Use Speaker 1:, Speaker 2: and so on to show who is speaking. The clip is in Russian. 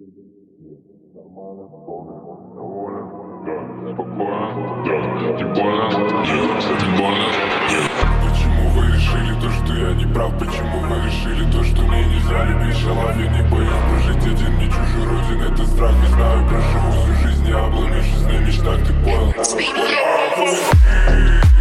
Speaker 1: Почему вы решили то, что я не прав? Почему вы решили то, что мне нельзя любить шалав? Я не боюсь прожить один, не чужой родин. Это страх, не знаю, проживу всю жизнь, не обломившись на мечтах, ты понял?